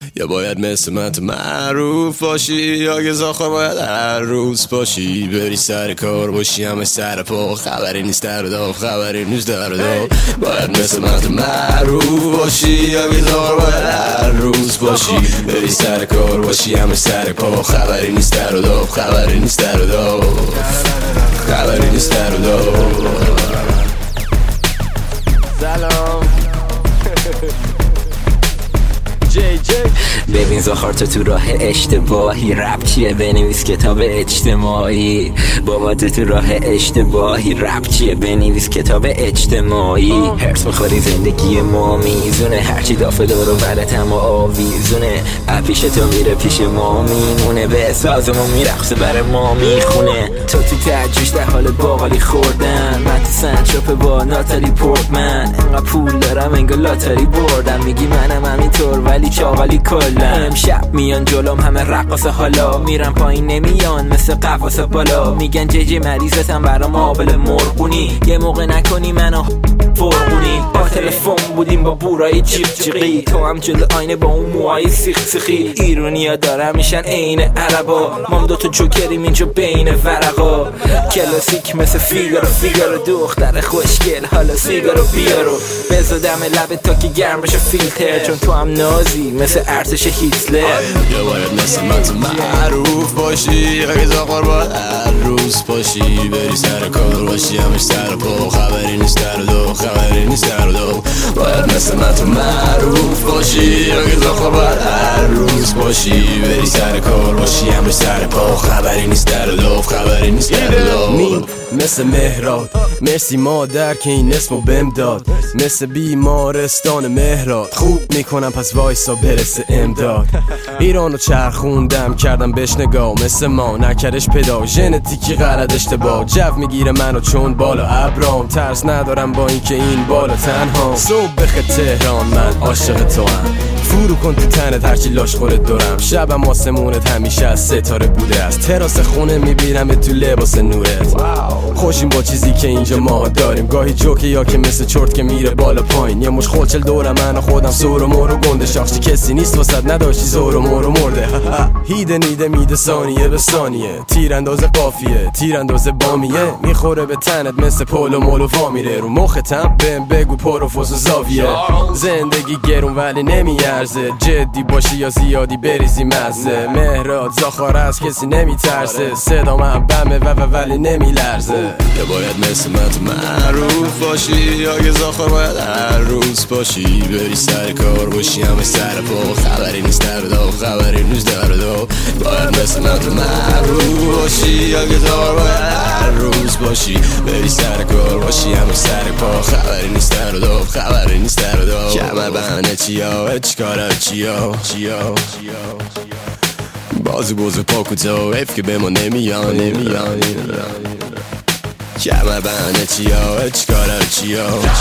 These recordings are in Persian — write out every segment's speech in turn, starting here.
یا باید مثل من تو معروف باشی، یا گزاخوار باید هر روز باشی، بری سر کار باشی همه سر پا، خبری نیست در و داف، خبری نیست در و داف. باید مثل من تو معروف باشی، یا گزاخوار باید هر روز باشی، بری سر کار باشی همه سر پا، خبری نیست در و داف، خبری نیست در و داف، خبری نیست در و داف. سلام ببین زاخار تو راه اشتباهی، رپ چیه بنویس کتاب اجتماعی. بابا تو راه اشتباهی، رپ چیه بنویس کتاب اجتماعی. هرس میخوری زندگی ما میزونه، هرچی دافه دور و برت هم آویزونه. پیش تو میره پیش ما میمونه، به سازمون میرقصه برای ما میخونه. تو ترجیش در حال باقالی خوردن، من تو سنچاپ با ناتالی پورتمن. انقدر پول دارم انگار لاتاری بردم، میگی منم همینطور ولی چاقالی کلا. امشب میان جلوم همه رقاصه، حالا میرم پایین نمیان مثل قفاس بالا. میگن جی مریضتم برام آبل مرغونی، یه موقع نکنی منو فرغونی. با تلفن بودیم با بورای جیغ جیغی، تو هم جلو آینه با اون موهای سیخ سیخی. ایرونیا دارن میشن عین عربا، ما هم دوتا جوکریم اینجا بین ورقا. کلاسیک مثل فیگارو دختر خوشگل، حالا سیگارو بیارو بزا دم لبت تا که گرم بشه فیلتر، چون تو هم نازی مثل ارتش هیتلر. یا باید مثل من تو معروف باشی، یا گزاخوار باید هر روز باشی، بری سر کار باشی همش سر پا، خبری نیست در و داف، خبری نیست در و داف. باید مثل من تو معروف باشی، یا گزاخوار باید هر روز باشی، بری سر کار باشی همش سر پا، خبری نیست در و داف، خبری نیست در و داف. مثل مهراد مرسی مادر که این اسمو بهم داد، مثل بیمارستان مهراد خوب میکنم پس وایسا برسه امداد. ایرانو چرخوندم کردم بهش نگاه، مثل ما نکردش پدا، ژنتیکی غلط اشتباه. جو میگیره منو چون بالا ابرام، ترس ندارم با اینکه این بالا تنها. صبح بخیر تهران من عاشق تو هم، فرو کن تو تنت هرچی لاش خورت دورم. شبم آسمونت همیشه از ستاره بوده، از تراس خونه میبینم تو لباس نورت. خوشیم با چیزی که اینجا ما داریم، گاهی جوکه یا که مثل چرت که میره بالا پایین. یه مش خلچل دورم من و خودم سور و مور و گنده، شاخچی کسی نیست واسد نداشتی زور و مور و مرده. هیده نیده میده ثانیه به ثانیه، تیرانداز قافیه تیرانداز بامیه، میخوره به تنت مثل پول و مول و وا میره رو مختم. بهم بگو پروفوز و زاویه، زندگی گرون ولی نمیارزه، جدی باشی یا زیادی بریزی مزه. مهراد زاخار از کسی نمیترسه، صدا من بمه ولی نمیلرزه. یا باید مثل من تو معروف باشی، یا گزاخوار باید هر روز باشی، بری سر کار باشی همه سر پا، خبری نیست در و داف، خبری نیست در و داف. باید مثل من تو معروف باشی، یا گزاخوار باید هر روز باشی، بری سر کار باشی همه سر پا، خبری نیست در و داف، خبری نیست در و داف. کمر بهانه چیا چیکارا چیا بازو بازو پا کوتاه، حیف که به ما نمیان. کمر بهانه چیا چیکارا چیا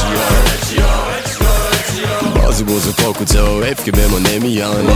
بازو بازو پا کوتاه، حیف که به ما نمیان.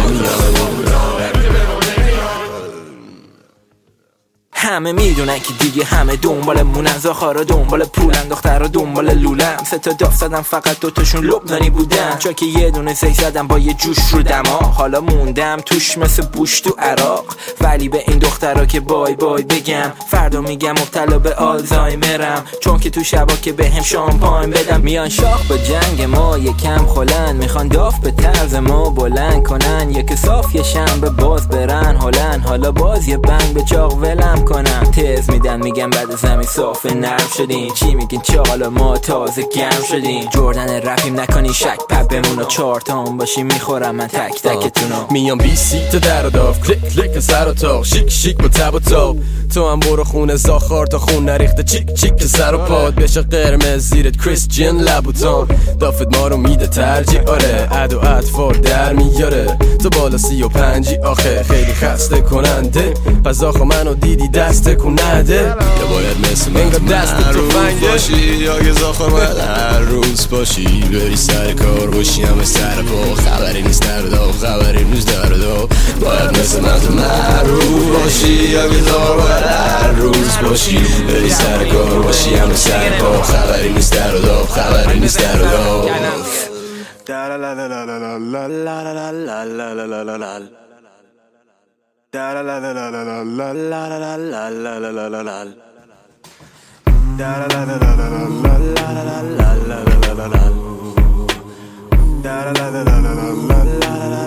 همه میدونن که دیگه همه دنبال مونن، زاخارا دنبال پولن، دخترها دنبال لولن. سه تا داف زدم فقط دوتاشون لبنانی بودن، چون که یه دونه زی زدم با یه جوش رو دماغ. حالا موندم توش مثل بوش تو عراق، ولی به این دخترها که بای بای بگم، فردا میگم مبتلا به آلزایمرم، چون که تو شبا که به هم شامپاین بدم. میان شاخ به جنگ ما یکم خلن، میخوان داف به طرز ما بلند کنن، یک صاف یه شنبه باز برن هلن. حالا باز یه بنگ به چاق ولم کنن، تز میدن میگن بعد زمین صاف نرم شدین. چی میگین چاقالا ما تازه گرم شدین، جردن رپیم نکنین شک پپ بمونو، چارتام باشی میخورم من تک تکتونو. میام بی سیت در و داف، کلیک کلیک سر و تاق، شیک شیک با تب و تاب. تو هم برو خونه زاخار تا خون نریخته، چیک چیک که سر و پاد بشه قرمز زیرت کریستین لبوتان. دافت ما رو میده ترجیح، آره عد و اطفال در میاره. تو بالا 35 آخه خیلی خسته کننده، پس آخه منو دیدی دست کننده. یا باید مثل من تو معروف باشی، یا گزاخوار باید هر روز باشی، بری سر کار باشی همه سر پا، خبری نیست در و داف، خبری نیست در و داف. باید مثل من تو معروف باشی، یا گزاخوار باید هر روز باشی، بری سر کار باشی همه سر پا، خبری نیست در و داف، خبری نیست در و داف. La